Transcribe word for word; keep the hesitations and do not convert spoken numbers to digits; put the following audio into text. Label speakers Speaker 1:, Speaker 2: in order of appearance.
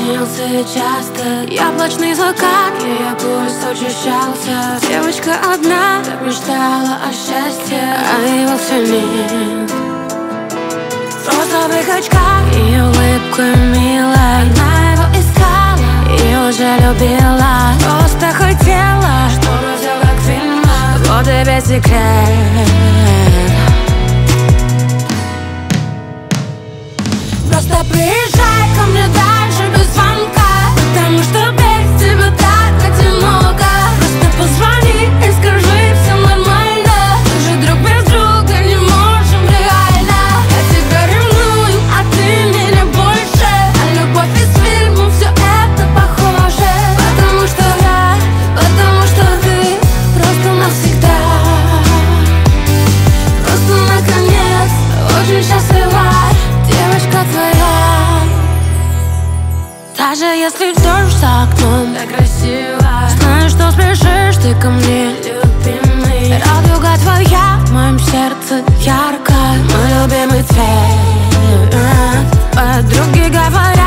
Speaker 1: снился и часто. Яблочный закат, ее пульс учащался. Девочка одна мечтала о счастье, а его все нет. В розовых очках ее улыбка милая. Она его искала и уже любила. Просто хотела, чтобы все как в фильмах. Вот и весь секрет. Просто приезжай ко мне дальше без звонка, потому что без тебя так одиноко. Просто позвони и скажи, все нормально. Мы же друг без друга не можем реально. Я тебя ревную, а ты меня больше. А любовь из фильма, все это похоже. Потому что я, потому что ты просто навсегда. Просто наконец очень счастлива девочка твоя. Даже если дождь за окном, так красиво, знаю, что спешишь ты ко мне, любимый. Радуга твоя в моем сердце ярко, мой любимый цвет. Подруги говорят,